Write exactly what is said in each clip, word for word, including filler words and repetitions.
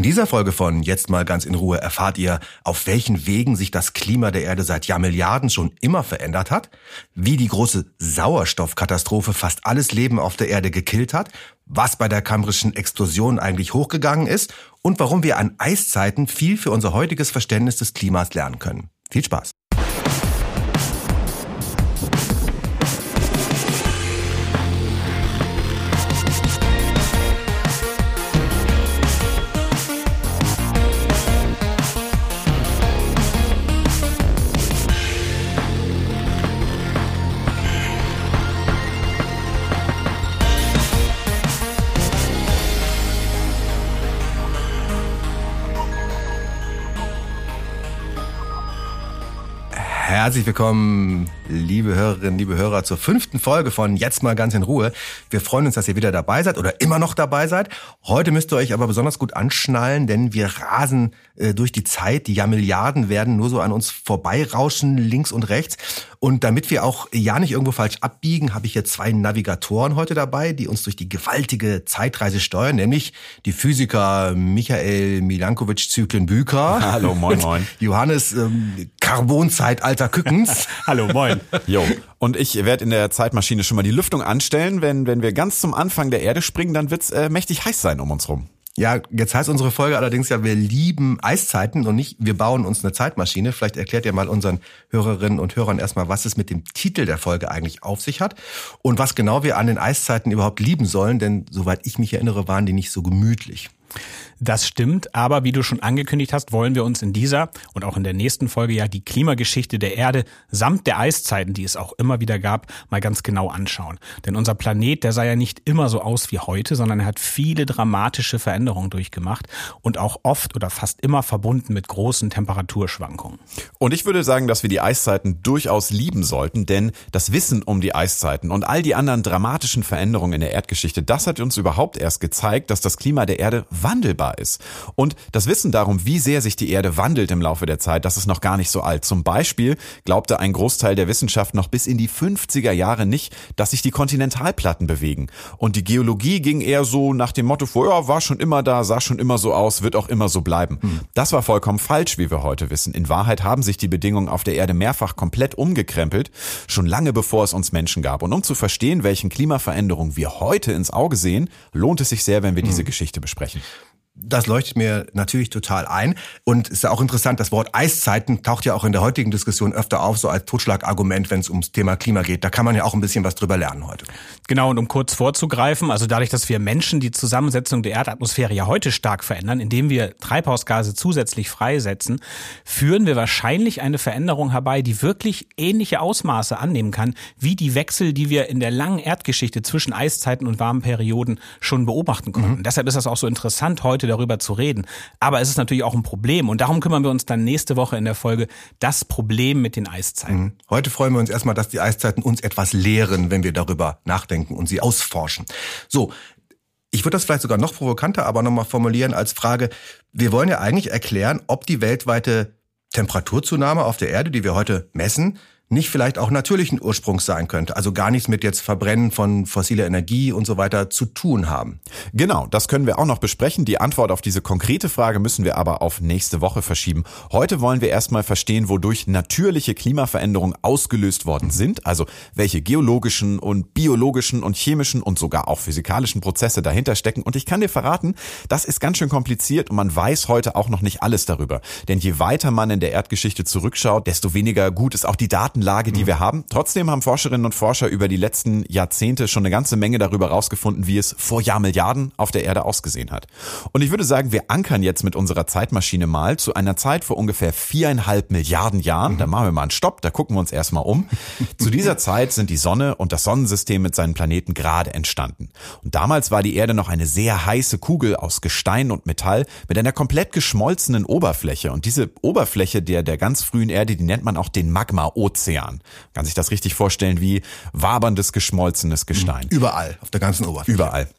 In dieser Folge von Jetzt mal ganz in Ruhe erfahrt ihr, auf welchen Wegen sich das Klima der Erde seit Jahrmilliarden schon immer verändert hat, wie die große Sauerstoffkatastrophe fast alles Leben auf der Erde gekillt hat, was bei der Kambrischen Explosion eigentlich hochgegangen ist und warum wir an Eiszeiten viel für unser heutiges Verständnis des Klimas lernen können. Viel Spaß! Herzlich willkommen, liebe Hörerinnen, liebe Hörer, zur fünften Folge von Jetzt mal ganz in Ruhe. Wir freuen uns, dass ihr wieder dabei seid oder immer noch dabei seid. Heute müsst ihr euch aber besonders gut anschnallen, denn wir rasen äh, durch die Zeit. Die Jahrmilliarden werden nur so an uns vorbeirauschen, links und rechts. Und damit wir auch ja nicht irgendwo falsch abbiegen, habe ich hier zwei Navigatoren heute dabei, die uns durch die gewaltige Zeitreise steuern, nämlich die Physiker Michael Milankovic-Zyklen-Büker. Hallo, moin, moin. Johannes ähm, Carbon-Zeitalter Kückens. Hallo, moin. Jo. Und ich werde in der Zeitmaschine schon mal die Lüftung anstellen. Wenn, wenn wir ganz zum Anfang der Erde springen, dann wird's äh, mächtig heiß sein um uns rum. Ja, jetzt heißt unsere Folge allerdings ja, wir lieben Eiszeiten und nicht, wir bauen uns eine Zeitmaschine. Vielleicht erklärt ihr mal unseren Hörerinnen und Hörern erstmal, was es mit dem Titel der Folge eigentlich auf sich hat und was genau wir an den Eiszeiten überhaupt lieben sollen, denn soweit ich mich erinnere, waren die nicht so gemütlich. Das stimmt, aber wie du schon angekündigt hast, wollen wir uns in dieser und auch in der nächsten Folge ja die Klimageschichte der Erde samt der Eiszeiten, die es auch immer wieder gab, mal ganz genau anschauen. Denn unser Planet, der sah ja nicht immer so aus wie heute, sondern er hat viele dramatische Veränderungen durchgemacht und auch oft oder fast immer verbunden mit großen Temperaturschwankungen. Und ich würde sagen, dass wir die Eiszeiten durchaus lieben sollten, denn das Wissen um die Eiszeiten und all die anderen dramatischen Veränderungen in der Erdgeschichte, das hat uns überhaupt erst gezeigt, dass das Klima der Erde wandelbar ist. Und das Wissen darum, wie sehr sich die Erde wandelt im Laufe der Zeit, das ist noch gar nicht so alt. Zum Beispiel glaubte ein Großteil der Wissenschaft noch bis in die fünfziger Jahre nicht, dass sich die Kontinentalplatten bewegen. Und die Geologie ging eher so nach dem Motto, ja, war schon immer da, sah schon immer so aus, wird auch immer so bleiben. Hm. Das war vollkommen falsch, wie wir heute wissen. In Wahrheit haben sich die Bedingungen auf der Erde mehrfach komplett umgekrempelt, schon lange bevor es uns Menschen gab. Und um zu verstehen, welchen Klimaveränderungen wir heute ins Auge sehen, lohnt es sich sehr, wenn wir hm. diese Geschichte besprechen. Das leuchtet mir natürlich total ein und ist ja auch interessant, das Wort Eiszeiten taucht ja auch in der heutigen Diskussion öfter auf, so als Totschlagargument, wenn es ums Thema Klima geht. Da kann man ja auch ein bisschen was drüber lernen heute. Genau, und um kurz vorzugreifen, also dadurch, dass wir Menschen die Zusammensetzung der Erdatmosphäre ja heute stark verändern, indem wir Treibhausgase zusätzlich freisetzen, führen wir wahrscheinlich eine Veränderung herbei, die wirklich ähnliche Ausmaße annehmen kann, wie die Wechsel, die wir in der langen Erdgeschichte zwischen Eiszeiten und warmen Perioden schon beobachten konnten. Mhm. Deshalb ist das auch so interessant, heute darüber zu reden. Aber es ist natürlich auch ein Problem und darum kümmern wir uns dann nächste Woche in der Folge das Problem mit den Eiszeiten. Heute freuen wir uns erstmal, dass die Eiszeiten uns etwas lehren, wenn wir darüber nachdenken und sie ausforschen. So, ich würde das vielleicht sogar noch provokanter, aber nochmal formulieren als Frage. Wir wollen ja eigentlich erklären, ob die weltweite Temperaturzunahme auf der Erde, die wir heute messen, nicht vielleicht auch natürlichen Ursprungs sein könnte, also gar nichts mit jetzt Verbrennen von fossiler Energie und so weiter zu tun haben. Genau, das können wir auch noch besprechen. Die Antwort auf diese konkrete Frage müssen wir aber auf nächste Woche verschieben. Heute wollen wir erstmal verstehen, wodurch natürliche Klimaveränderungen ausgelöst worden sind, also welche geologischen und biologischen und chemischen und sogar auch physikalischen Prozesse dahinter stecken. Und ich kann dir verraten, das ist ganz schön kompliziert und man weiß heute auch noch nicht alles darüber. Denn je weiter man in der Erdgeschichte zurückschaut, desto weniger gut ist auch die Daten Lage, die wir haben. Trotzdem haben Forscherinnen und Forscher über die letzten Jahrzehnte schon eine ganze Menge darüber rausgefunden, wie es vor Jahrmilliarden auf der Erde ausgesehen hat. Und ich würde sagen, wir ankern jetzt mit unserer Zeitmaschine mal zu einer Zeit vor ungefähr viereinhalb Milliarden Jahren. Da machen wir mal einen Stopp, da gucken wir uns erstmal um. Zu dieser Zeit sind die Sonne und das Sonnensystem mit seinen Planeten gerade entstanden. Und damals war die Erde noch eine sehr heiße Kugel aus Gestein und Metall mit einer komplett geschmolzenen Oberfläche. Und diese Oberfläche der, der ganz frühen Erde, die nennt man auch den Magma-Ozean. Kann sich das richtig vorstellen wie waberndes, geschmolzenes Gestein. Überall, auf der ganzen Oberfläche. Überall.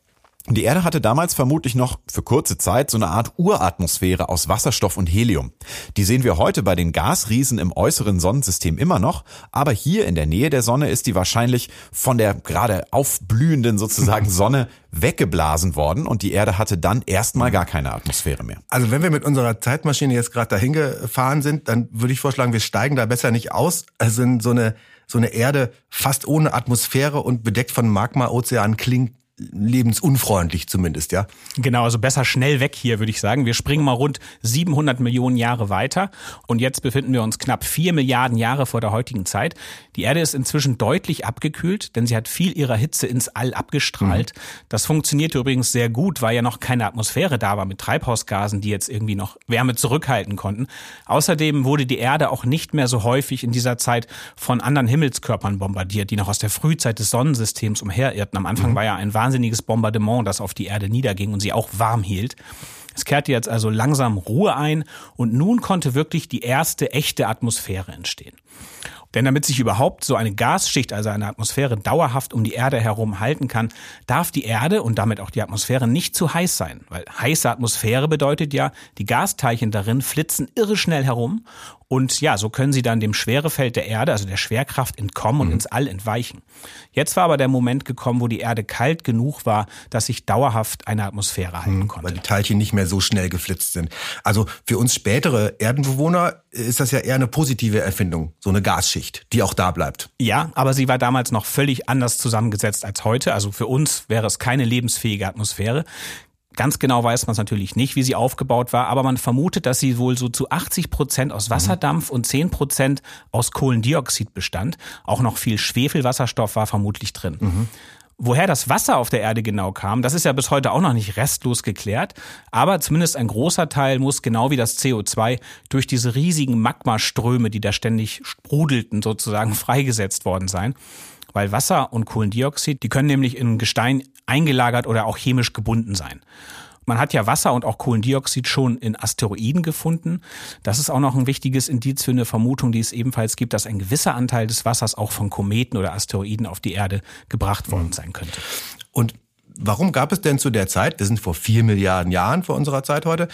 Die Erde hatte damals vermutlich noch für kurze Zeit so eine Art Uratmosphäre aus Wasserstoff und Helium. Die sehen wir heute bei den Gasriesen im äußeren Sonnensystem immer noch, aber hier in der Nähe der Sonne ist die wahrscheinlich von der gerade aufblühenden sozusagen Sonne weggeblasen worden und die Erde hatte dann erstmal gar keine Atmosphäre mehr. Also wenn wir mit unserer Zeitmaschine jetzt gerade dahin gefahren sind, dann würde ich vorschlagen, wir steigen da besser nicht aus. Also so eine, so eine Erde fast ohne Atmosphäre und bedeckt von Magma-Ozean klingt lebensunfreundlich zumindest, ja. Genau, also besser schnell weg hier, würde ich sagen. Wir springen mal rund siebenhundert Millionen Jahre weiter und jetzt befinden wir uns knapp vier Milliarden Jahre vor der heutigen Zeit. Die Erde ist inzwischen deutlich abgekühlt, denn sie hat viel ihrer Hitze ins All abgestrahlt. Mhm. Das funktionierte übrigens sehr gut, weil ja noch keine Atmosphäre da war mit Treibhausgasen, die jetzt irgendwie noch Wärme zurückhalten konnten. Außerdem wurde die Erde auch nicht mehr so häufig in dieser Zeit von anderen Himmelskörpern bombardiert, die noch aus der Frühzeit des Sonnensystems umherirrten. Am Anfang mhm. war ja ein wahnsinniges Bombardement, das auf die Erde niederging und sie auch warm hielt. Es kehrte jetzt also langsam Ruhe ein und nun konnte wirklich die erste echte Atmosphäre entstehen. Denn damit sich überhaupt so eine Gasschicht, also eine Atmosphäre, dauerhaft um die Erde herum halten kann, darf die Erde und damit auch die Atmosphäre nicht zu heiß sein. Weil heiße Atmosphäre bedeutet ja, die Gasteilchen darin flitzen irre schnell herum und ja, so können sie dann dem Schwerefeld der Erde, also der Schwerkraft, entkommen und mhm. ins All entweichen. Jetzt war aber der Moment gekommen, wo die Erde kalt genug war, dass sich dauerhaft eine Atmosphäre halten mhm, konnte. Weil die Teilchen nicht mehr so schnell geflitzt sind. Also für uns spätere Erdenbewohner ist das ja eher eine positive Erfindung, so eine Gasschicht, die auch da bleibt. Ja, aber sie war damals noch völlig anders zusammengesetzt als heute. Also für uns wäre es keine lebensfähige Atmosphäre. Ganz genau weiß man es natürlich nicht, wie sie aufgebaut war, aber man vermutet, dass sie wohl so zu achtzig Prozent aus Wasserdampf und zehn Prozent aus Kohlendioxid bestand. Auch noch viel Schwefelwasserstoff war vermutlich drin. Mhm. Woher das Wasser auf der Erde genau kam, das ist ja bis heute auch noch nicht restlos geklärt. Aber zumindest ein großer Teil muss genau wie das C O zwei durch diese riesigen Magmaströme, die da ständig sprudelten, sozusagen freigesetzt worden sein. Weil Wasser und Kohlendioxid, die können nämlich in Gestein eingelagert oder auch chemisch gebunden sein. Man hat ja Wasser und auch Kohlendioxid schon in Asteroiden gefunden. Das ist auch noch ein wichtiges Indiz für eine Vermutung, die es ebenfalls gibt, dass ein gewisser Anteil des Wassers auch von Kometen oder Asteroiden auf die Erde gebracht worden sein könnte. Und warum gab es denn zu der Zeit, wir sind vor vier Milliarden Jahren vor unserer Zeit heute,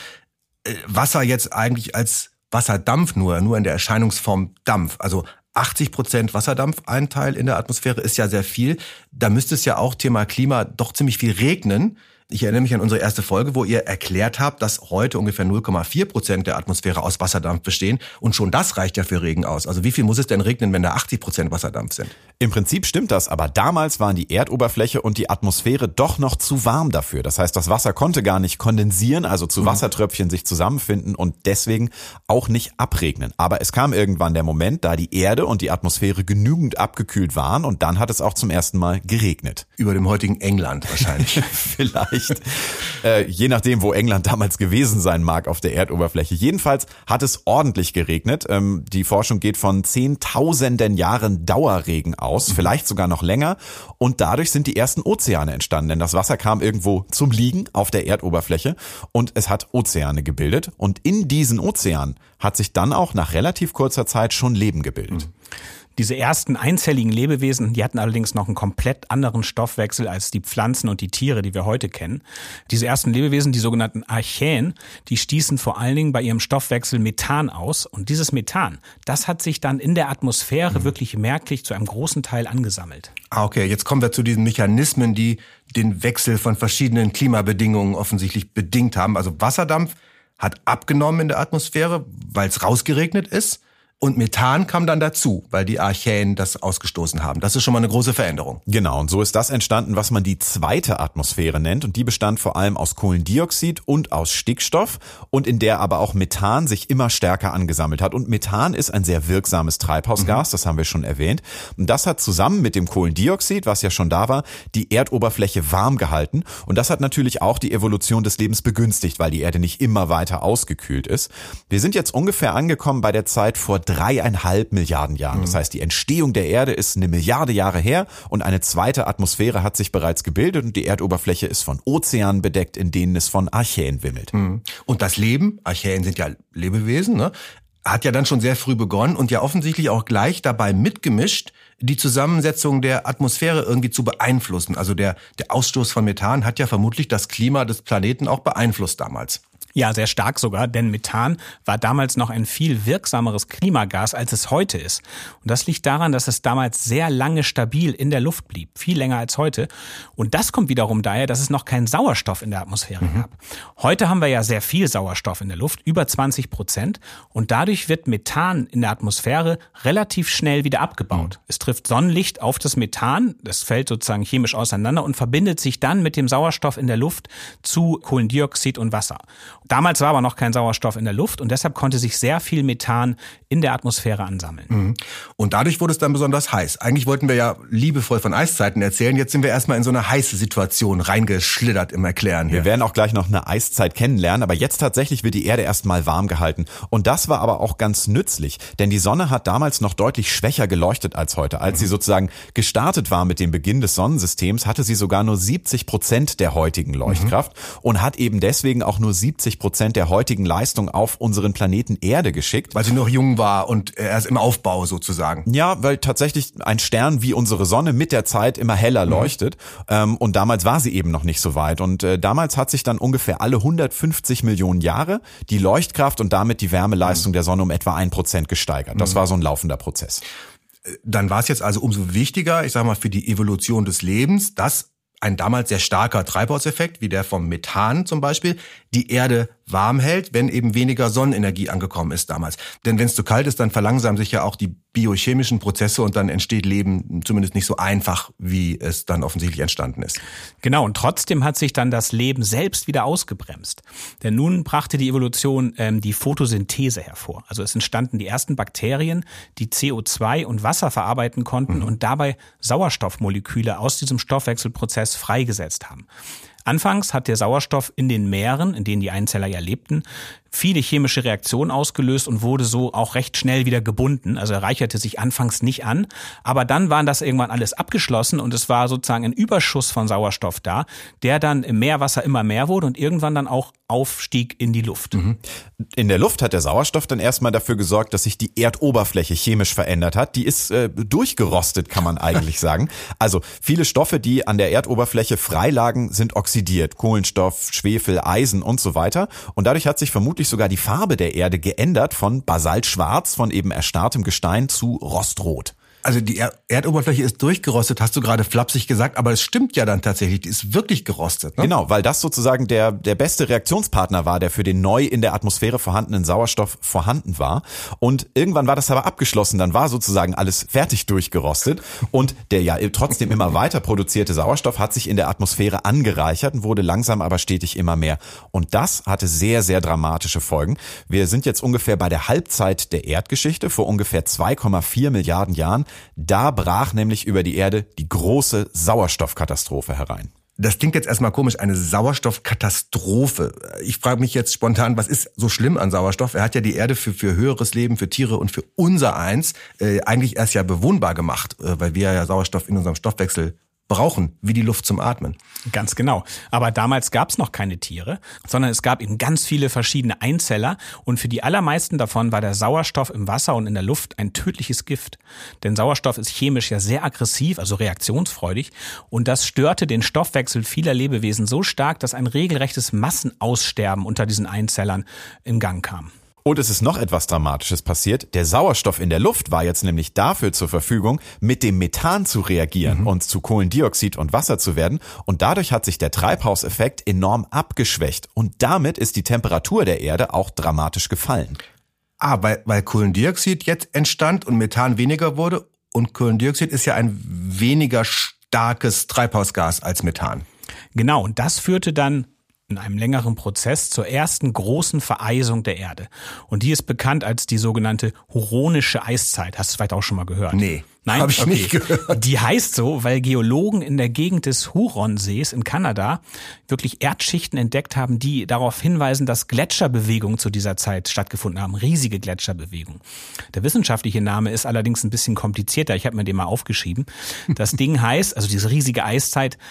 Wasser jetzt eigentlich als Wasserdampf nur, nur in der Erscheinungsform Dampf? Also achtzig Prozent Wasserdampfeinteil in der Atmosphäre ist ja sehr viel. Da müsste es ja auch Thema Klima doch ziemlich viel regnen. Ich erinnere mich an unsere erste Folge, wo ihr erklärt habt, dass heute ungefähr null Komma vier Prozent der Atmosphäre aus Wasserdampf bestehen. Und schon das reicht ja für Regen aus. Also wie viel muss es denn regnen, wenn da achtzig Prozent Wasserdampf sind? Im Prinzip stimmt das, aber damals waren die Erdoberfläche und die Atmosphäre doch noch zu warm dafür. Das heißt, das Wasser konnte gar nicht kondensieren, also zu Wassertröpfchen sich zusammenfinden und deswegen auch nicht abregnen. Aber es kam irgendwann der Moment, da die Erde und die Atmosphäre genügend abgekühlt waren und dann hat es auch zum ersten Mal geregnet. Über dem heutigen England wahrscheinlich. Vielleicht. Äh, je nachdem, wo England damals gewesen sein mag auf der Erdoberfläche. Jedenfalls hat es ordentlich geregnet. Ähm, die Forschung geht von zehntausenden Jahren Dauerregen aus, mhm. vielleicht sogar noch länger. Und dadurch sind die ersten Ozeane entstanden. Denn das Wasser kam irgendwo zum Liegen auf der Erdoberfläche und es hat Ozeane gebildet. Und in diesen Ozeanen hat sich dann auch nach relativ kurzer Zeit schon Leben gebildet. Mhm. Diese ersten einzelligen Lebewesen, die hatten allerdings noch einen komplett anderen Stoffwechsel als die Pflanzen und die Tiere, die wir heute kennen. Diese ersten Lebewesen, die sogenannten Archaeen, die stießen vor allen Dingen bei ihrem Stoffwechsel Methan aus. Und dieses Methan, das hat sich dann in der Atmosphäre mhm. wirklich merklich zu einem großen Teil angesammelt. Ah, okay, jetzt kommen wir zu diesen Mechanismen, die den Wechsel von verschiedenen Klimabedingungen offensichtlich bedingt haben. Also Wasserdampf hat abgenommen in der Atmosphäre, weil es rausgeregnet ist. Und Methan kam dann dazu, weil die Archaeen das ausgestoßen haben. Das ist schon mal eine große Veränderung. Genau, und so ist das entstanden, was man die zweite Atmosphäre nennt. Und die bestand vor allem aus Kohlendioxid und aus Stickstoff und in der aber auch Methan sich immer stärker angesammelt hat. Und Methan ist ein sehr wirksames Treibhausgas, mhm. das haben wir schon erwähnt. Und das hat zusammen mit dem Kohlendioxid, was ja schon da war, die Erdoberfläche warm gehalten. Und das hat natürlich auch die Evolution des Lebens begünstigt, weil die Erde nicht immer weiter ausgekühlt ist. Wir sind jetzt ungefähr angekommen bei der Zeit vor dreieinhalb Milliarden Jahren. Das heißt, die Entstehung der Erde ist eine Milliarde Jahre her und eine zweite Atmosphäre hat sich bereits gebildet und die Erdoberfläche ist von Ozeanen bedeckt, in denen es von Archaeen wimmelt. Und das Leben, Archaeen sind ja Lebewesen, ne? hat ja dann schon sehr früh begonnen und ja offensichtlich auch gleich dabei mitgemischt, die Zusammensetzung der Atmosphäre irgendwie zu beeinflussen. Also der, der Ausstoß von Methan hat ja vermutlich das Klima des Planeten auch beeinflusst damals. Ja, sehr stark sogar, denn Methan war damals noch ein viel wirksameres Klimagas, als es heute ist. Und das liegt daran, dass es damals sehr lange stabil in der Luft blieb, viel länger als heute. Und das kommt wiederum daher, dass es noch keinen Sauerstoff in der Atmosphäre mhm. gab. Heute haben wir ja sehr viel Sauerstoff in der Luft, über zwanzig Prozent. Und dadurch wird Methan in der Atmosphäre relativ schnell wieder abgebaut. Mhm. Es trifft Sonnenlicht auf das Methan, das fällt sozusagen chemisch auseinander und verbindet sich dann mit dem Sauerstoff in der Luft zu Kohlendioxid und Wasser. Damals war aber noch kein Sauerstoff in der Luft und deshalb konnte sich sehr viel Methan in der Atmosphäre ansammeln. Und dadurch wurde es dann besonders heiß. Eigentlich wollten wir ja liebevoll von Eiszeiten erzählen. Jetzt sind wir erstmal in so eine heiße Situation reingeschlittert im Erklären hier. Wir werden auch gleich noch eine Eiszeit kennenlernen, aber jetzt tatsächlich wird die Erde erstmal warm gehalten. Und das war aber auch ganz nützlich, denn die Sonne hat damals noch deutlich schwächer geleuchtet als heute. Als mhm. sie sozusagen gestartet war mit dem Beginn des Sonnensystems, hatte sie sogar nur siebzig Prozent der heutigen Leuchtkraft mhm. und hat eben deswegen auch nur siebzig Prozent der heutigen Leistung auf unseren Planeten Erde geschickt. Weil sie noch jung war und erst im Aufbau sozusagen. Ja, weil tatsächlich ein Stern wie unsere Sonne mit der Zeit immer heller mhm. leuchtet. Ähm, und damals war sie eben noch nicht so weit. Und äh, damals hat sich dann ungefähr alle hundertfünfzig Millionen Jahre die Leuchtkraft und damit die Wärmeleistung mhm. der Sonne um etwa ein Prozent gesteigert. Das mhm. war so ein laufender Prozess. Dann war es jetzt also umso wichtiger, ich sag mal, für die Evolution des Lebens, dass ein damals sehr starker Treibhauseffekt, wie der vom Methan zum Beispiel, die Erde warm hält, wenn eben weniger Sonnenenergie angekommen ist damals. Denn wenn es zu kalt ist, dann verlangsamen sich ja auch die biochemischen Prozesse und dann entsteht Leben zumindest nicht so einfach, wie es dann offensichtlich entstanden ist. Genau, und trotzdem hat sich dann das Leben selbst wieder ausgebremst. Denn nun brachte die Evolution ähm, die Photosynthese hervor. Also es entstanden die ersten Bakterien, die C O zwei und Wasser verarbeiten konnten mhm. und dabei Sauerstoffmoleküle aus diesem Stoffwechselprozess freigesetzt haben. Anfangs hat der Sauerstoff in den Meeren, in denen die Einzeller ja lebten, viele chemische Reaktionen ausgelöst und wurde so auch recht schnell wieder gebunden. Also er reicherte sich anfangs nicht an, aber dann waren das irgendwann alles abgeschlossen und es war sozusagen ein Überschuss von Sauerstoff da, der dann im Meerwasser immer mehr wurde und irgendwann dann auch aufstieg in die Luft. In der Luft hat der Sauerstoff dann erstmal dafür gesorgt, dass sich die Erdoberfläche chemisch verändert hat. Die ist äh, durchgerostet, kann man eigentlich sagen. Also viele Stoffe, die an der Erdoberfläche freilagen, sind oxidiert. Kohlenstoff, Schwefel, Eisen und so weiter. Und dadurch hat sich vermutlich sogar die Farbe der Erde geändert von Basaltschwarz, von eben erstarrtem Gestein zu Rostrot. Also die Erdoberfläche ist durchgerostet, hast du gerade flapsig gesagt, aber es stimmt ja dann tatsächlich, die ist wirklich gerostet. Ne? Genau, weil das sozusagen der der beste Reaktionspartner war, der für den neu in der Atmosphäre vorhandenen Sauerstoff vorhanden war. Und irgendwann war das aber abgeschlossen, dann war sozusagen alles fertig durchgerostet und der ja trotzdem immer weiter produzierte Sauerstoff hat sich in der Atmosphäre angereichert und wurde langsam aber stetig immer mehr. Und das hatte sehr, sehr dramatische Folgen. Wir sind jetzt ungefähr bei der Halbzeit der Erdgeschichte, vor ungefähr zwei Komma vier Milliarden Jahren. Da brach nämlich über die Erde die große Sauerstoffkatastrophe herein. Das klingt jetzt erstmal komisch, eine Sauerstoffkatastrophe. Ich frage mich jetzt spontan, was ist so schlimm an Sauerstoff? Er hat ja die Erde für, für höheres Leben, für Tiere und für unser Eins äh, eigentlich erst ja bewohnbar gemacht, äh, weil wir ja Sauerstoff in unserem Stoffwechsel brauchen, wie die Luft zum Atmen. Ganz genau. Aber damals gab es noch keine Tiere, sondern es gab eben ganz viele verschiedene Einzeller und für die allermeisten davon war der Sauerstoff im Wasser und in der Luft ein tödliches Gift. Denn Sauerstoff ist chemisch ja sehr aggressiv, also reaktionsfreudig und das störte den Stoffwechsel vieler Lebewesen so stark, dass ein regelrechtes Massenaussterben unter diesen Einzellern in Gang kam. Und es ist noch etwas Dramatisches passiert. Der Sauerstoff in der Luft war jetzt nämlich dafür zur Verfügung, mit dem Methan zu reagieren mhm. und zu Kohlendioxid und Wasser zu werden. Und dadurch hat sich der Treibhauseffekt enorm abgeschwächt. Und damit ist die Temperatur der Erde auch dramatisch gefallen. Ah, weil, weil Kohlendioxid jetzt entstand und Methan weniger wurde. Und Kohlendioxid ist ja ein weniger starkes Treibhausgas als Methan. Genau, und das führte dann in einem längeren Prozess zur ersten großen Vereisung der Erde. Und die ist bekannt als die sogenannte Huronische Eiszeit. Hast du es vielleicht auch schon mal gehört? Nee, Nein, habe ich okay. nicht gehört. Die heißt so, weil Geologen in der Gegend des Huronsees in Kanada wirklich Erdschichten entdeckt haben, die darauf hinweisen, dass Gletscherbewegungen zu dieser Zeit stattgefunden haben. Riesige Gletscherbewegungen. Der wissenschaftliche Name ist allerdings ein bisschen komplizierter. Ich habe mir den mal aufgeschrieben. Das Ding heißt, also diese riesige Eiszeit,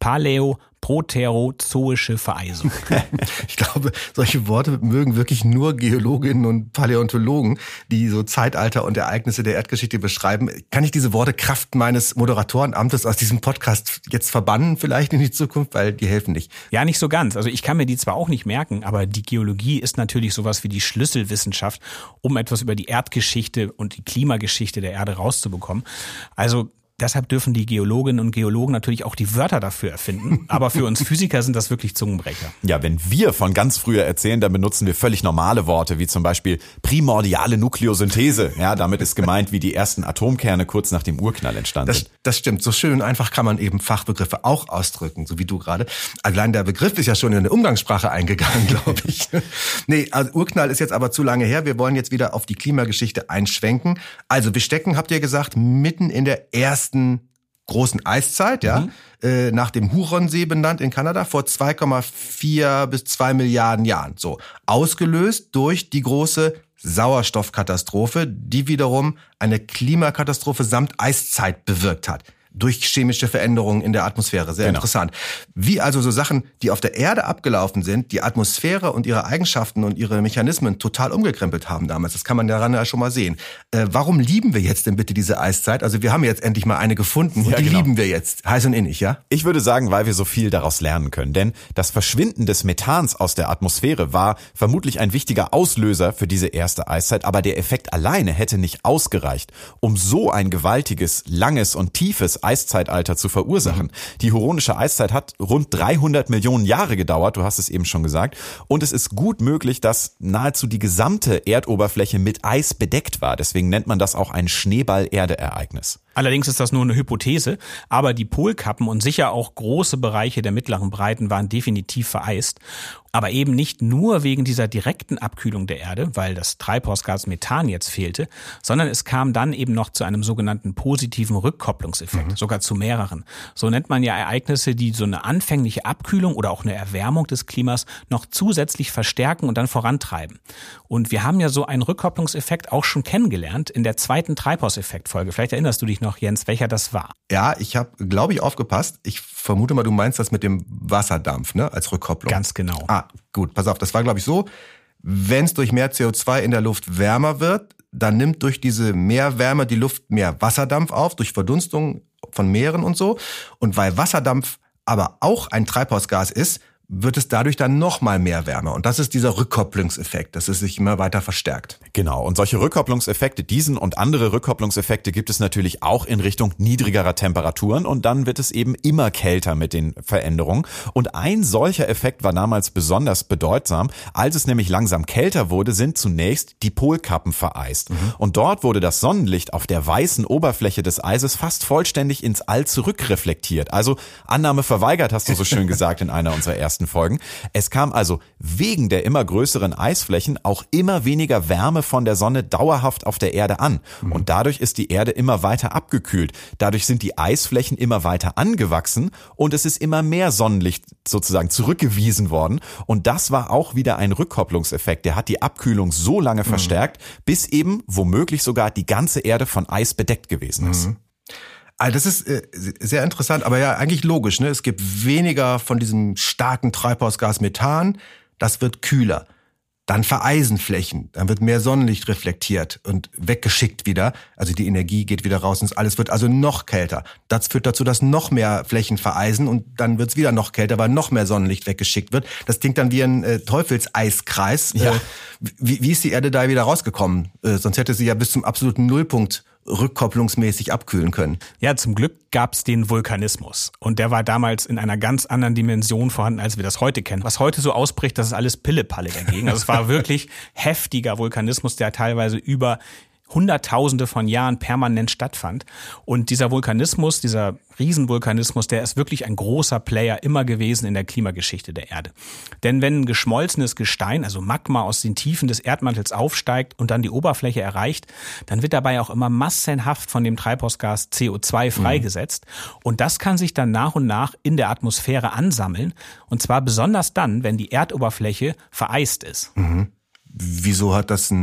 Paläo-proterozoische Vereisung. Ich glaube, solche Worte mögen wirklich nur Geologinnen und Paläontologen, die so Zeitalter und Ereignisse der Erdgeschichte beschreiben. Kann ich diese Worte Kraft meines Moderatorenamtes aus diesem Podcast jetzt verbannen vielleicht in die Zukunft, weil die helfen nicht? Ja, nicht so ganz. Also ich kann mir die zwar auch nicht merken, aber die Geologie ist natürlich sowas wie die Schlüsselwissenschaft, um etwas über die Erdgeschichte und die Klimageschichte der Erde rauszubekommen. Also deshalb dürfen die Geologinnen und Geologen natürlich auch die Wörter dafür erfinden. Aber für uns Physiker sind das wirklich Zungenbrecher. Ja, wenn wir von ganz früher erzählen, dann benutzen wir völlig normale Worte, wie zum Beispiel primordiale Nukleosynthese. Ja, damit ist gemeint, wie die ersten Atomkerne kurz nach dem Urknall entstanden das, sind. Das stimmt. So schön und einfach kann man eben Fachbegriffe auch ausdrücken, so wie du gerade. Allein der Begriff ist ja schon in eine Umgangssprache eingegangen, glaube ich. Nee, also Urknall ist jetzt aber zu lange her. Wir wollen jetzt wieder auf die Klimageschichte einschwenken. Also wir stecken, habt ihr gesagt, mitten in der ersten großen Eiszeit, ja, mhm. äh, nach dem Huronsee benannt in Kanada, vor zwei Komma vier bis zwei Milliarden Jahren. So, ausgelöst durch die große Sauerstoffkatastrophe, die wiederum eine Klimakatastrophe samt Eiszeit bewirkt hat. Durch chemische Veränderungen in der Atmosphäre. Sehr genau. Interessant. Wie also so Sachen, die auf der Erde abgelaufen sind, die Atmosphäre und ihre Eigenschaften und ihre Mechanismen total umgekrempelt haben damals. Das kann man daran ja schon mal sehen. Äh, warum lieben wir jetzt denn bitte diese Eiszeit? Also wir haben jetzt endlich mal eine gefunden und ja, die genau. lieben wir jetzt. Heiß und innig, ja? Ich würde sagen, weil wir so viel daraus lernen können. Denn das Verschwinden des Methans aus der Atmosphäre war vermutlich ein wichtiger Auslöser für diese erste Eiszeit. Aber der Effekt alleine hätte nicht ausgereicht, um so ein gewaltiges, langes und tiefes Eiszeitalter zu verursachen. Die Huronische Eiszeit hat rund dreihundert Millionen Jahre gedauert, du hast es eben schon gesagt, und es ist gut möglich, dass nahezu die gesamte Erdoberfläche mit Eis bedeckt war. Deswegen nennt man das auch ein Schneeball-Erde-Ereignis. Allerdings ist das nur eine Hypothese, aber die Polkappen und sicher auch große Bereiche der mittleren Breiten waren definitiv vereist. Aber eben nicht nur wegen dieser direkten Abkühlung der Erde, weil das Treibhausgas Methan jetzt fehlte, sondern es kam dann eben noch zu einem sogenannten positiven Rückkopplungseffekt, mhm. sogar zu mehreren. So nennt man ja Ereignisse, die so eine anfängliche Abkühlung oder auch eine Erwärmung des Klimas noch zusätzlich verstärken und dann vorantreiben. Und wir haben ja so einen Rückkopplungseffekt auch schon kennengelernt in der zweiten Treibhauseffektfolge. Vielleicht erinnerst du dich noch, Jens, welcher das war? Ja, ich habe, glaube ich, aufgepasst. Ich vermute mal, du meinst das mit dem Wasserdampf, ne, als Rückkopplung. Ganz genau. Ah, gut, pass auf, das war, glaube ich, so, wenn es durch mehr C O zwei in der Luft wärmer wird, dann nimmt durch diese Meerwärme die Luft mehr Wasserdampf auf, durch Verdunstung von Meeren und so. Und weil Wasserdampf aber auch ein Treibhausgas ist, wird es dadurch dann noch mal mehr Wärme. Und das ist dieser Rückkopplungseffekt, dass es sich immer weiter verstärkt. Genau. Und solche Rückkopplungseffekte, diesen und andere Rückkopplungseffekte gibt es natürlich auch in Richtung niedrigerer Temperaturen. Und dann wird es eben immer kälter mit den Veränderungen. Und ein solcher Effekt war damals besonders bedeutsam. Als es nämlich langsam kälter wurde, sind zunächst die Polkappen vereist. Mhm. Und dort wurde das Sonnenlicht auf der weißen Oberfläche des Eises fast vollständig ins All zurückreflektiert. Also Annahme verweigert, hast du so schön gesagt in einer unserer ersten Folgen. Es kam also wegen der immer größeren Eisflächen auch immer weniger Wärme von der Sonne dauerhaft auf der Erde an. Mhm. Und dadurch ist die Erde immer weiter abgekühlt. Dadurch sind die Eisflächen immer weiter angewachsen und es ist immer mehr Sonnenlicht sozusagen zurückgewiesen worden. Und das war auch wieder ein Rückkopplungseffekt. Der hat die Abkühlung so lange mhm. verstärkt, bis eben womöglich sogar die ganze Erde von Eis bedeckt gewesen ist. Mhm. Also das ist äh, sehr interessant, aber ja eigentlich logisch, ne? Es gibt weniger von diesem starken Treibhausgas Methan, das wird kühler. Dann vereisen Flächen, dann wird mehr Sonnenlicht reflektiert und weggeschickt wieder. Also die Energie geht wieder raus und alles wird also noch kälter. Das führt dazu, dass noch mehr Flächen vereisen und dann wird es wieder noch kälter, weil noch mehr Sonnenlicht weggeschickt wird. Das klingt dann wie ein äh, Teufelseiskreis. Ja. Äh, wie, wie ist die Erde da wieder rausgekommen? Äh, sonst hätte sie ja bis zum absoluten Nullpunkt rückkopplungsmäßig abkühlen können. Ja, zum Glück gab's den Vulkanismus. Und der war damals in einer ganz anderen Dimension vorhanden, als wir das heute kennen. Was heute so ausbricht, das ist alles Pillepalle dagegen. Also es war wirklich heftiger Vulkanismus, der teilweise über Hunderttausende von Jahren permanent stattfand. Und dieser Vulkanismus, dieser Riesenvulkanismus, der ist wirklich ein großer Player immer gewesen in der Klimageschichte der Erde. Denn wenn geschmolzenes Gestein, also Magma aus den Tiefen des Erdmantels aufsteigt und dann die Oberfläche erreicht, dann wird dabei auch immer massenhaft von dem Treibhausgas C O zwei freigesetzt. Mhm. Und das kann sich dann nach und nach in der Atmosphäre ansammeln. Und zwar besonders dann, wenn die Erdoberfläche vereist ist. Mhm. Wieso hat das einen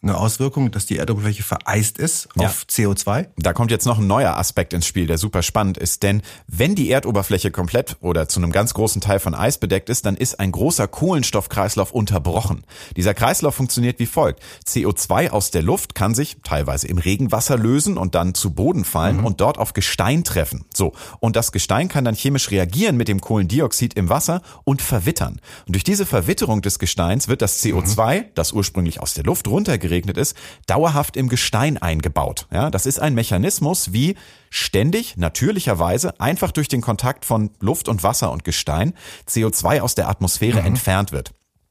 eine Auswirkung, dass die Erdoberfläche vereist ist auf Ja. C O zwei? Da kommt jetzt noch ein neuer Aspekt ins Spiel, der super spannend ist, denn wenn die Erdoberfläche komplett oder zu einem ganz großen Teil von Eis bedeckt ist, dann ist ein großer Kohlenstoffkreislauf unterbrochen. Dieser Kreislauf funktioniert wie folgt. C O zwei aus der Luft kann sich teilweise im Regenwasser lösen und dann zu Boden fallen mhm. und dort auf Gestein treffen. So. Und das Gestein kann dann chemisch reagieren mit dem Kohlendioxid im Wasser und verwittern. Und durch diese Verwitterung des Gesteins wird das C O zwei, mhm. das ursprünglich aus der Luft runtergeregnet ist, dauerhaft im Gestein eingebaut. Ja, das ist ein Mechanismus, wie ständig, natürlicherweise, einfach durch den Kontakt von Luft und Wasser und Gestein C O zwei aus der Atmosphäre mhm. entfernt wird.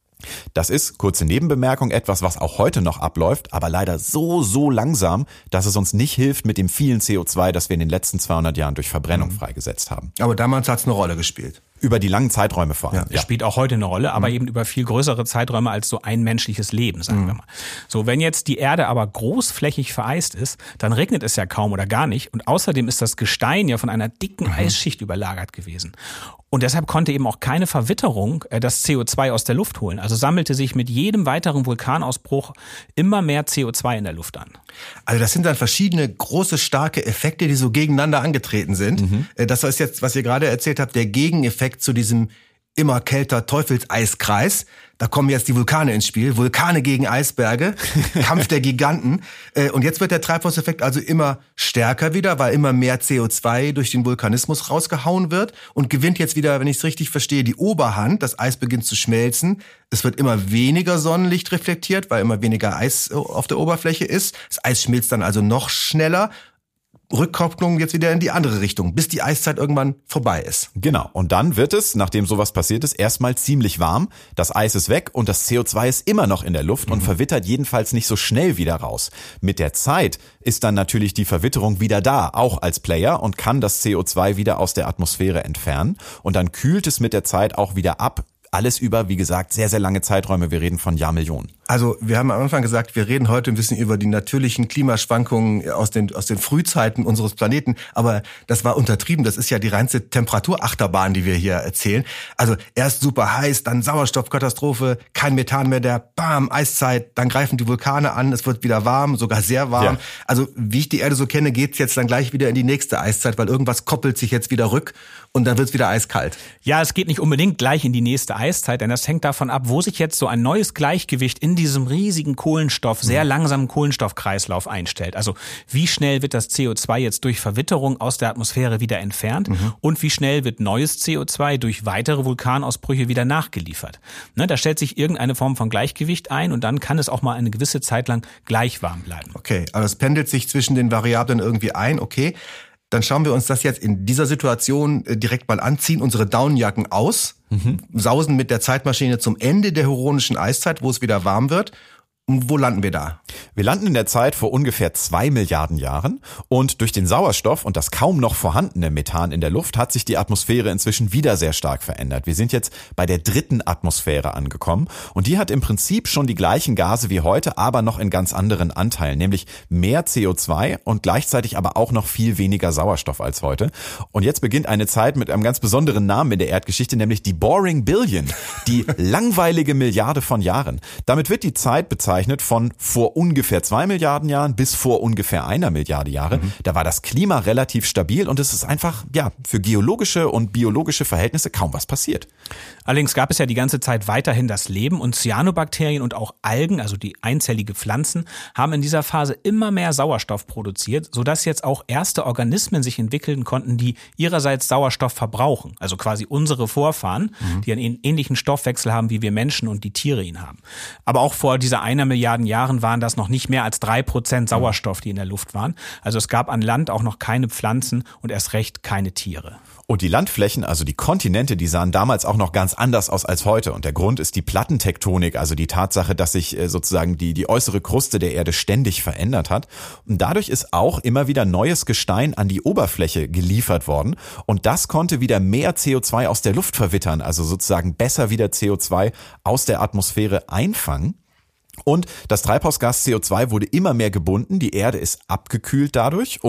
Das ist, kurze Nebenbemerkung, etwas, was auch heute noch abläuft, aber leider so, so langsam, dass es uns nicht hilft mit dem vielen C O zwei, das wir in den letzten zweihundert Jahren durch Verbrennung mhm. freigesetzt haben. Aber damals hat es eine Rolle gespielt. Über die langen Zeiträume vor allem. Ja, ja. Spielt auch heute eine Rolle, aber mhm. eben über viel größere Zeiträume als so ein menschliches Leben, sagen mhm. wir mal. So, wenn jetzt die Erde aber großflächig vereist ist, dann regnet es ja kaum oder gar nicht. Und außerdem ist das Gestein ja von einer dicken mhm. Eisschicht überlagert gewesen. Und deshalb konnte eben auch keine Verwitterung das C O zwei aus der Luft holen. Also sammelte sich mit jedem weiteren Vulkanausbruch immer mehr C O zwei in der Luft an. Also das sind dann verschiedene große, starke Effekte, die so gegeneinander angetreten sind. Mhm. Das ist jetzt, was ihr gerade erzählt habt, der Gegeneffekt zu diesem immer kälter Teufelseiskreis. Da kommen jetzt die Vulkane ins Spiel. Vulkane gegen Eisberge, Kampf der Giganten. Und jetzt wird der Treibhauseffekt also immer stärker wieder, weil immer mehr C O zwei durch den Vulkanismus rausgehauen wird und gewinnt jetzt wieder, wenn ich es richtig verstehe, die Oberhand. Das Eis beginnt zu schmelzen. Es wird immer weniger Sonnenlicht reflektiert, weil immer weniger Eis auf der Oberfläche ist. Das Eis schmilzt dann also noch schneller. Rückkopplung jetzt wieder in die andere Richtung, bis die Eiszeit irgendwann vorbei ist. Genau. Und dann wird es, nachdem sowas passiert ist, erstmal ziemlich warm. Das Eis ist weg und das C O zwei ist immer noch in der Luft mhm. und verwittert jedenfalls nicht so schnell wieder raus. Mit der Zeit ist dann natürlich die Verwitterung wieder da, auch als Player, und kann das C O zwei wieder aus der Atmosphäre entfernen. Und dann kühlt es mit der Zeit auch wieder ab. Alles über, wie gesagt, sehr, sehr lange Zeiträume. Wir reden von Jahrmillionen. Also wir haben am Anfang gesagt, wir reden heute ein bisschen über die natürlichen Klimaschwankungen aus den aus den Frühzeiten unseres Planeten. Aber das war untertrieben. Das ist ja die reinste Temperaturachterbahn, die wir hier erzählen. Also erst super heiß, dann Sauerstoffkatastrophe, kein Methan mehr, der Bam, Eiszeit. Dann greifen die Vulkane an, es wird wieder warm, sogar sehr warm. Ja. Also wie ich die Erde so kenne, geht's jetzt dann gleich wieder in die nächste Eiszeit, weil irgendwas koppelt sich jetzt wieder rück und dann wird's wieder eiskalt. Ja, es geht nicht unbedingt gleich in die nächste Eiszeit, denn das hängt davon ab, wo sich jetzt so ein neues Gleichgewicht in diesem riesigen Kohlenstoff, sehr langsamen Kohlenstoffkreislauf einstellt. Also wie schnell wird das C O zwei jetzt durch Verwitterung aus der Atmosphäre wieder entfernt mhm. und wie schnell wird neues C O zwei durch weitere Vulkanausbrüche wieder nachgeliefert. Ne, da stellt sich irgendeine Form von Gleichgewicht ein und dann kann es auch mal eine gewisse Zeit lang gleich warm bleiben. Okay, also es pendelt sich zwischen den Variablen irgendwie ein, okay. Dann schauen wir uns das jetzt in dieser Situation direkt mal an, ziehen unsere Daunenjacken aus, mhm. sausen mit der Zeitmaschine zum Ende der Huronischen Eiszeit, wo es wieder warm wird. Und wo landen wir da? Wir landen in der Zeit vor ungefähr zwei Milliarden Jahren und durch den Sauerstoff und das kaum noch vorhandene Methan in der Luft hat sich die Atmosphäre inzwischen wieder sehr stark verändert. Wir sind jetzt bei der dritten Atmosphäre angekommen und die hat im Prinzip schon die gleichen Gase wie heute, aber noch in ganz anderen Anteilen, nämlich mehr C O zwei und gleichzeitig aber auch noch viel weniger Sauerstoff als heute. Und jetzt beginnt eine Zeit mit einem ganz besonderen Namen in der Erdgeschichte, nämlich die Boring Billion, die langweilige Milliarde von Jahren. Damit wird die Zeit bezeichnet von vor ungefähr zwei Milliarden Jahren bis vor ungefähr einer Milliarde Jahre. Mhm. Da war das Klima relativ stabil und es ist einfach, ja, für geologische und biologische Verhältnisse kaum was passiert. Allerdings gab es ja die ganze Zeit weiterhin das Leben und Cyanobakterien und auch Algen, also die einzellige Pflanzen, haben in dieser Phase immer mehr Sauerstoff produziert, sodass jetzt auch erste Organismen sich entwickeln konnten, die ihrerseits Sauerstoff verbrauchen. Also quasi unsere Vorfahren, mhm. die einen ähnlichen Stoffwechsel haben, wie wir Menschen und die Tiere ihn haben. Aber auch vor dieser einer Milliarden Jahren waren das noch nicht mehr als drei Prozent Sauerstoff, die in der Luft waren. Also es gab an Land auch noch keine Pflanzen und erst recht keine Tiere. Und die Landflächen, also die Kontinente, die sahen damals auch noch ganz anders aus als heute. Und der Grund ist die Plattentektonik, also die Tatsache, dass sich sozusagen die, die äußere Kruste der Erde ständig verändert hat. Und dadurch ist auch immer wieder neues Gestein an die Oberfläche geliefert worden. Und das konnte wieder mehr C O zwei aus der Luft verwittern, also sozusagen besser wieder C O zwei aus der Atmosphäre einfangen. Und das Treibhausgas C O zwei wurde immer mehr gebunden, die Erde ist abgekühlt dadurch und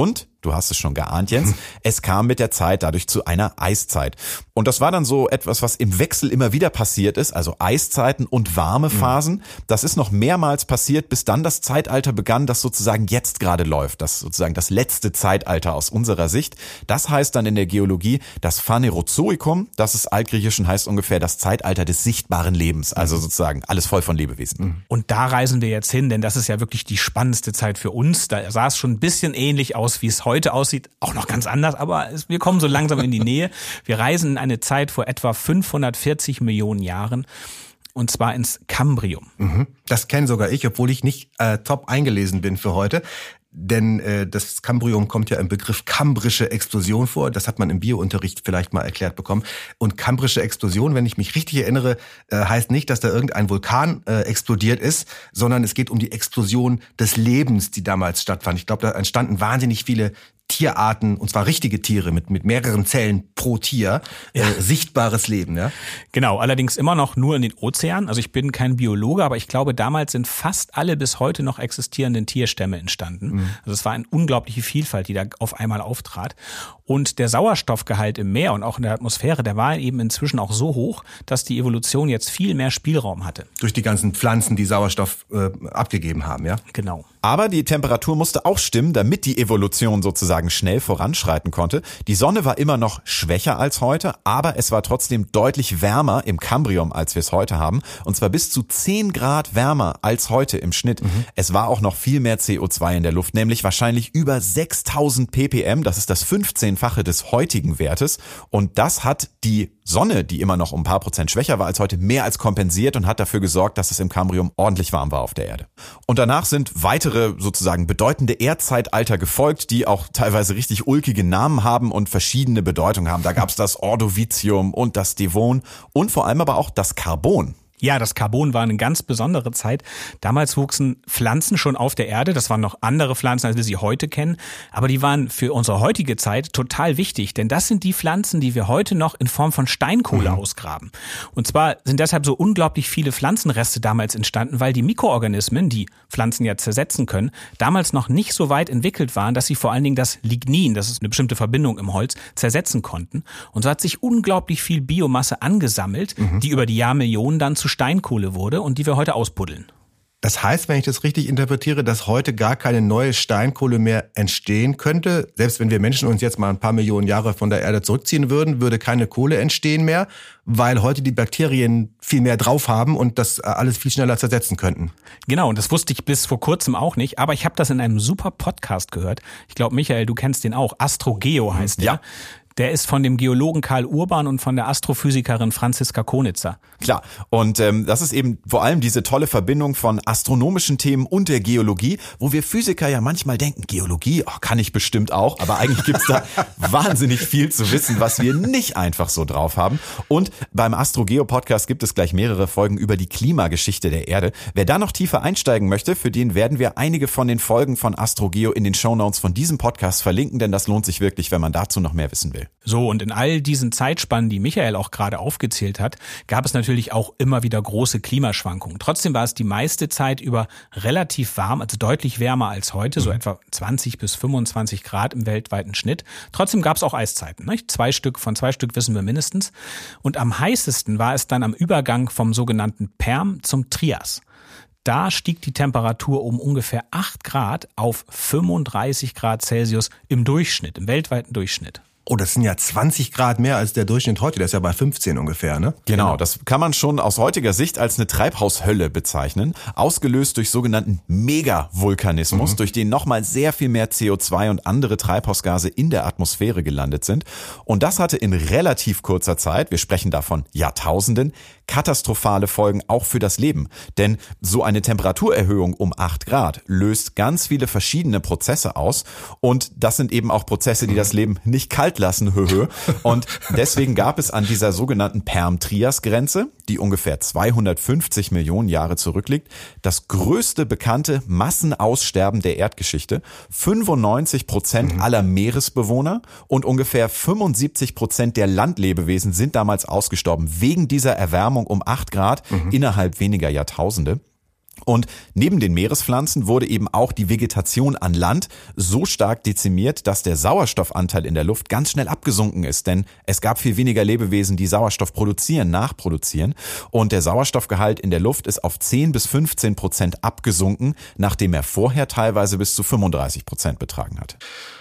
du hast es schon geahnt, Jens, es kam mit der Zeit dadurch zu einer Eiszeit. Und das war dann so etwas, was im Wechsel immer wieder passiert ist, also Eiszeiten und warme Phasen. Das ist noch mehrmals passiert, bis dann das Zeitalter begann, das sozusagen jetzt gerade läuft, das sozusagen das letzte Zeitalter aus unserer Sicht. Das heißt dann in der Geologie das Phanerozoikum, das ist altgriechischen heißt ungefähr das Zeitalter des sichtbaren Lebens, also sozusagen alles voll von Lebewesen. Und da reisen wir jetzt hin, denn das ist ja wirklich die spannendste Zeit für uns. Da sah es schon ein bisschen ähnlich aus, wie es heute aussieht, auch noch ganz anders, aber es, wir kommen so langsam in die Nähe. Wir reisen in eine Zeit vor etwa fünfhundertvierzig Millionen Jahren. Und zwar ins Kambrium. Das kenne sogar ich, obwohl ich nicht äh, top eingelesen bin für heute. Denn äh, das Kambrium kommt ja im Begriff kambrische Explosion vor. Das hat man im Biounterricht vielleicht mal erklärt bekommen. Und kambrische Explosion, wenn ich mich richtig erinnere, äh, heißt nicht, dass da irgendein Vulkan äh, explodiert ist, sondern es geht um die Explosion des Lebens, die damals stattfand. Ich glaube, da entstanden wahnsinnig viele Tierarten, und zwar richtige Tiere mit mit mehreren Zellen pro Tier, ja. äh, sichtbares Leben, ja? Genau, allerdings immer noch nur in den Ozeanen. Also ich bin kein Biologe, aber ich glaube, damals sind fast alle bis heute noch existierenden Tierstämme entstanden. Mhm. Also es war eine unglaubliche Vielfalt, die da auf einmal auftrat. Und der Sauerstoffgehalt im Meer und auch in der Atmosphäre, der war eben inzwischen auch so hoch, dass die Evolution jetzt viel mehr Spielraum hatte. Durch die ganzen Pflanzen, die Sauerstoff äh, abgegeben haben, ja? Genau. Aber die Temperatur musste auch stimmen, damit die Evolution sozusagen schnell voranschreiten konnte. Die Sonne war immer noch schwächer als heute, aber es war trotzdem deutlich wärmer im Kambrium, als wir es heute haben. Und zwar bis zu zehn Grad wärmer als heute im Schnitt. Mhm. Es war auch noch viel mehr C O zwei in der Luft, nämlich wahrscheinlich über sechstausend ppm. Das ist das fünfzehnfache des heutigen Wertes. Und das hat die Sonne, die immer noch um ein paar Prozent schwächer war als heute, mehr als kompensiert und hat dafür gesorgt, dass es im Kambrium ordentlich warm war auf der Erde. Und danach sind weitere sozusagen bedeutende Erdzeitalter gefolgt, die auch teilweise richtig ulkige Namen haben und verschiedene Bedeutungen haben. Da gab es das Ordovizium und das Devon und vor allem aber auch das Karbon. Ja, das Karbon war eine ganz besondere Zeit. Damals wuchsen Pflanzen schon auf der Erde. Das waren noch andere Pflanzen, als wir sie heute kennen. Aber die waren für unsere heutige Zeit total wichtig. Denn das sind die Pflanzen, die wir heute noch in Form von Steinkohle mhm. ausgraben. Und zwar sind deshalb so unglaublich viele Pflanzenreste damals entstanden, weil die Mikroorganismen, die Pflanzen ja zersetzen können, damals noch nicht so weit entwickelt waren, dass sie vor allen Dingen das Lignin, das ist eine bestimmte Verbindung im Holz, zersetzen konnten. Und so hat sich unglaublich viel Biomasse angesammelt, mhm. die über die Jahrmillionen dann zu Steinkohle wurde und die wir heute ausbuddeln. Das heißt, wenn ich das richtig interpretiere, dass heute gar keine neue Steinkohle mehr entstehen könnte. Selbst wenn wir Menschen uns jetzt mal ein paar Millionen Jahre von der Erde zurückziehen würden, würde keine Kohle entstehen mehr, weil heute die Bakterien viel mehr drauf haben und das alles viel schneller zersetzen könnten. Genau, und das wusste ich bis vor kurzem auch nicht, aber ich habe das in einem super Podcast gehört. Ich glaube, Michael, du kennst den auch. AstroGeo heißt der. Ja. Der ist von dem Geologen Karl Urban und von der Astrophysikerin Franziska Konitzer. Klar, und ähm, das ist eben vor allem diese tolle Verbindung von astronomischen Themen und der Geologie, wo wir Physiker ja manchmal denken, Geologie, oh, kann ich bestimmt auch, aber eigentlich gibt's da wahnsinnig viel zu wissen, was wir nicht einfach so drauf haben. Und beim AstroGeo-Podcast gibt es gleich mehrere Folgen über die Klimageschichte der Erde. Wer da noch tiefer einsteigen möchte, für den werden wir einige von den Folgen von AstroGeo in den Shownotes von diesem Podcast verlinken, denn das lohnt sich wirklich, wenn man dazu noch mehr wissen will. So, und in all diesen Zeitspannen, die Michael auch gerade aufgezählt hat, gab es natürlich auch immer wieder große Klimaschwankungen. Trotzdem war es die meiste Zeit über relativ warm, also deutlich wärmer als heute, so etwa zwanzig bis fünfundzwanzig Grad im weltweiten Schnitt. Trotzdem gab es auch Eiszeiten, nicht? Zwei Stück, von zwei Stück wissen wir mindestens. Und am heißesten war es dann am Übergang vom sogenannten Perm zum Trias. Da stieg die Temperatur um ungefähr acht Grad auf fünfunddreißig Grad Celsius im Durchschnitt, im weltweiten Durchschnitt. Oh, das sind ja zwanzig Grad mehr als der Durchschnitt heute. Der ist ja bei fünfzehn ungefähr, ne? Genau, das kann man schon aus heutiger Sicht als eine Treibhaushölle bezeichnen. Ausgelöst durch sogenannten Megavulkanismus, mhm. durch den nochmal sehr viel mehr C O zwei und andere Treibhausgase in der Atmosphäre gelandet sind. Und das hatte in relativ kurzer Zeit, wir sprechen davon Jahrtausenden, katastrophale Folgen auch für das Leben. Denn so eine Temperaturerhöhung um acht Grad löst ganz viele verschiedene Prozesse aus. Und das sind eben auch Prozesse, die das Leben nicht kalt lassen. Und deswegen gab es an dieser sogenannten Perm-Trias-Grenze, die ungefähr zweihundertfünfzig Millionen Jahre zurückliegt, das größte bekannte Massenaussterben der Erdgeschichte. fünfundneunzig Prozent aller Meeresbewohner und ungefähr fünfundsiebzig Prozent der Landlebewesen sind damals ausgestorben wegen dieser Erwärmung um acht Grad mhm. innerhalb weniger Jahrtausende. Und neben den Meerespflanzen wurde eben auch die Vegetation an Land so stark dezimiert, dass der Sauerstoffanteil in der Luft ganz schnell abgesunken ist. Denn es gab viel weniger Lebewesen, die Sauerstoff produzieren, nachproduzieren. Und der Sauerstoffgehalt in der Luft ist auf zehn bis fünfzehn Prozent abgesunken, nachdem er vorher teilweise bis zu fünfunddreißig Prozent betragen hat.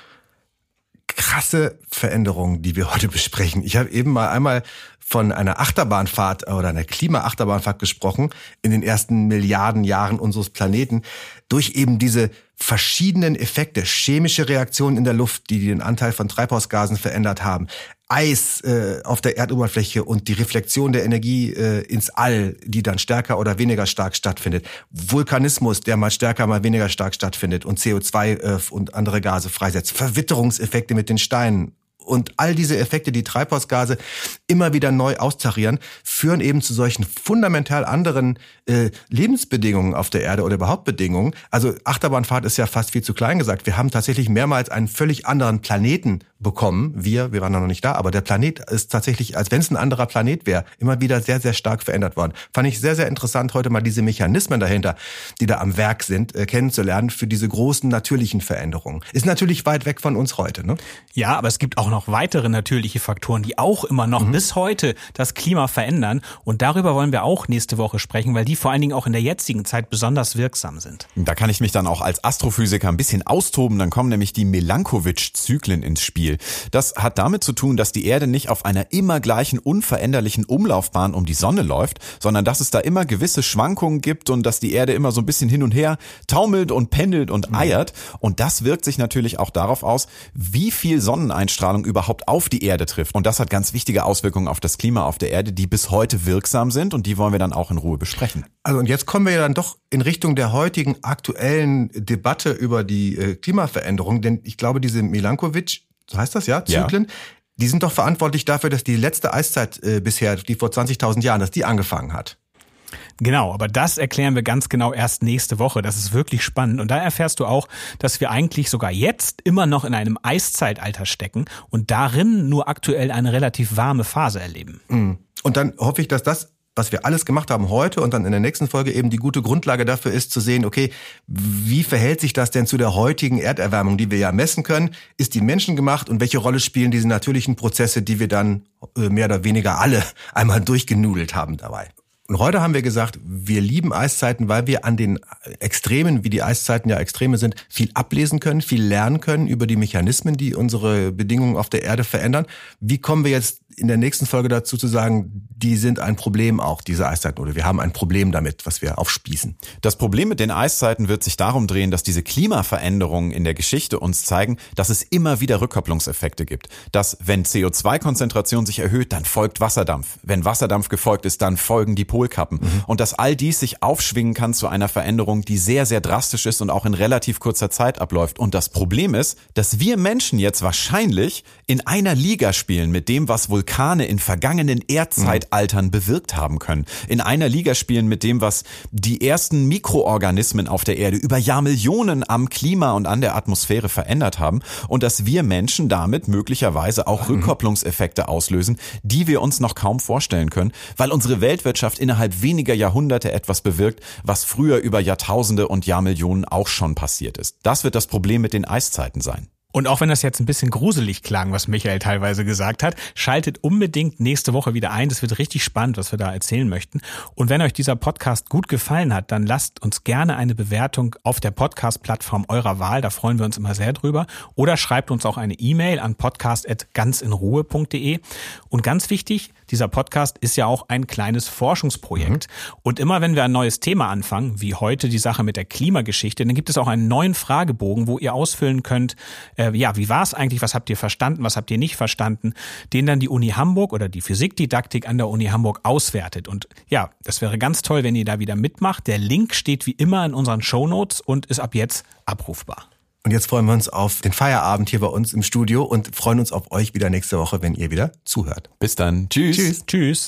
Krasse Veränderungen, die wir heute besprechen. Ich habe eben mal einmal von einer Achterbahnfahrt oder einer Klima-Achterbahnfahrt gesprochen in den ersten Milliarden Jahren unseres Planeten durch eben diese verschiedenen Effekte, chemische Reaktionen in der Luft, die den Anteil von Treibhausgasen verändert haben, Eis äh, auf der Erdoberfläche und die Reflexion der Energie äh, ins All, die dann stärker oder weniger stark stattfindet, Vulkanismus, der mal stärker, mal weniger stark stattfindet und C O zwei äh, und andere Gase freisetzt, Verwitterungseffekte mit den Steinen. Und all diese Effekte, die Treibhausgase immer wieder neu austarieren, führen eben zu solchen fundamental anderen äh, Lebensbedingungen auf der Erde oder überhaupt Bedingungen. Also Achterbahnfahrt ist ja fast viel zu klein gesagt. Wir haben tatsächlich mehrmals einen völlig anderen Planeten bekommen. Wir, wir waren noch nicht da, aber der Planet ist tatsächlich, als wenn es ein anderer Planet wäre, immer wieder sehr, sehr stark verändert worden. Fand ich sehr, sehr interessant, heute mal diese Mechanismen dahinter, die da am Werk sind, äh, kennenzulernen für diese großen natürlichen Veränderungen. Ist natürlich weit weg von uns heute, ne? Ja, aber es gibt auch noch noch weitere natürliche Faktoren, die auch immer noch mhm. bis heute das Klima verändern. Und darüber wollen wir auch nächste Woche sprechen, weil die vor allen Dingen auch in der jetzigen Zeit besonders wirksam sind. Da kann ich mich dann auch als Astrophysiker ein bisschen austoben. Dann kommen nämlich die Milankovitch-Zyklen ins Spiel. Das hat damit zu tun, dass die Erde nicht auf einer immer gleichen, unveränderlichen Umlaufbahn um die Sonne läuft, sondern dass es da immer gewisse Schwankungen gibt und dass die Erde immer so ein bisschen hin und her taumelt und pendelt und mhm. eiert. Und das wirkt sich natürlich auch darauf aus, wie viel Sonneneinstrahlung überhaupt auf die Erde trifft. Und das hat ganz wichtige Auswirkungen auf das Klima auf der Erde, die bis heute wirksam sind und die wollen wir dann auch in Ruhe besprechen. Also und jetzt kommen wir ja dann doch in Richtung der heutigen aktuellen Debatte über die äh, Klimaveränderung, denn ich glaube, diese Milankovitch, so heißt das ja, Zyklen, ja. die sind doch verantwortlich dafür, dass die letzte Eiszeit äh, bisher, die vor zwanzigtausend Jahren, dass die angefangen hat. Genau, aber das erklären wir ganz genau erst nächste Woche. Das ist wirklich spannend. Und da erfährst du auch, dass wir eigentlich sogar jetzt immer noch in einem Eiszeitalter stecken und darin nur aktuell eine relativ warme Phase erleben. Und dann hoffe ich, dass das, was wir alles gemacht haben heute und dann in der nächsten Folge eben die gute Grundlage dafür ist, zu sehen, okay, wie verhält sich das denn zu der heutigen Erderwärmung, die wir ja messen können? Ist die menschengemacht und welche Rolle spielen diese natürlichen Prozesse, die wir dann mehr oder weniger alle einmal durchgenudelt haben dabei? Und heute haben wir gesagt, wir lieben Eiszeiten, weil wir an den Extremen, wie die Eiszeiten ja Extreme sind, viel ablesen können, viel lernen können über die Mechanismen, die unsere Bedingungen auf der Erde verändern. Wie kommen wir jetzt in der nächsten Folge dazu zu sagen, die sind ein Problem auch, diese Eiszeiten, oder wir haben ein Problem damit, was wir aufspießen? Das Problem mit den Eiszeiten wird sich darum drehen, dass diese Klimaveränderungen in der Geschichte uns zeigen, dass es immer wieder Rückkopplungseffekte gibt. Dass, wenn C O zwei Konzentration sich erhöht, dann folgt Wasserdampf. Wenn Wasserdampf gefolgt ist, dann folgen die Polkappen. Mhm. Und dass all dies sich aufschwingen kann zu einer Veränderung, die sehr, sehr drastisch ist und auch in relativ kurzer Zeit abläuft. Und das Problem ist, dass wir Menschen jetzt wahrscheinlich in einer Liga spielen mit dem, was Vulkane in vergangenen Erdzeitaltern bewirkt haben können. In einer Liga spielen mit dem, was die ersten Mikroorganismen auf der Erde über Jahrmillionen am Klima und an der Atmosphäre verändert haben und dass wir Menschen damit möglicherweise auch mhm. Rückkopplungseffekte auslösen, die wir uns noch kaum vorstellen können, weil unsere Weltwirtschaft innerhalb weniger Jahrhunderte etwas bewirkt, was früher über Jahrtausende und Jahrmillionen auch schon passiert ist. Das wird das Problem mit den Eiszeiten sein. Und auch wenn das jetzt ein bisschen gruselig klang, was Michael teilweise gesagt hat, schaltet unbedingt nächste Woche wieder ein. Das wird richtig spannend, was wir da erzählen möchten. Und wenn euch dieser Podcast gut gefallen hat, dann lasst uns gerne eine Bewertung auf der Podcast-Plattform eurer Wahl. Da freuen wir uns immer sehr drüber. Oder schreibt uns auch eine E-Mail an podcast at ganzinruhe punkt de. Und ganz wichtig, dieser Podcast ist ja auch ein kleines Forschungsprojekt. Mhm. Und immer wenn wir ein neues Thema anfangen, wie heute die Sache mit der Klimageschichte, dann gibt es auch einen neuen Fragebogen, wo ihr ausfüllen könnt, äh, ja, wie war es eigentlich, was habt ihr verstanden, was habt ihr nicht verstanden, den dann die Uni Hamburg oder die Physikdidaktik an der Uni Hamburg auswertet. Und ja, das wäre ganz toll, wenn ihr da wieder mitmacht. Der Link steht wie immer in unseren Shownotes und ist ab jetzt abrufbar. Und jetzt freuen wir uns auf den Feierabend hier bei uns im Studio und freuen uns auf euch wieder nächste Woche, wenn ihr wieder zuhört. Bis dann. Tschüss. Tschüss. Tschüss.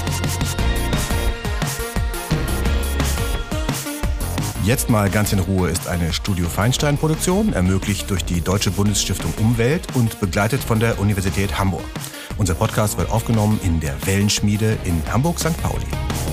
Jetzt mal ganz in Ruhe ist eine Studio Feinstein-Produktion, ermöglicht durch die Deutsche Bundesstiftung Umwelt und begleitet von der Universität Hamburg. Unser Podcast wird aufgenommen in der Wellenschmiede in Hamburg Sankt Pauli.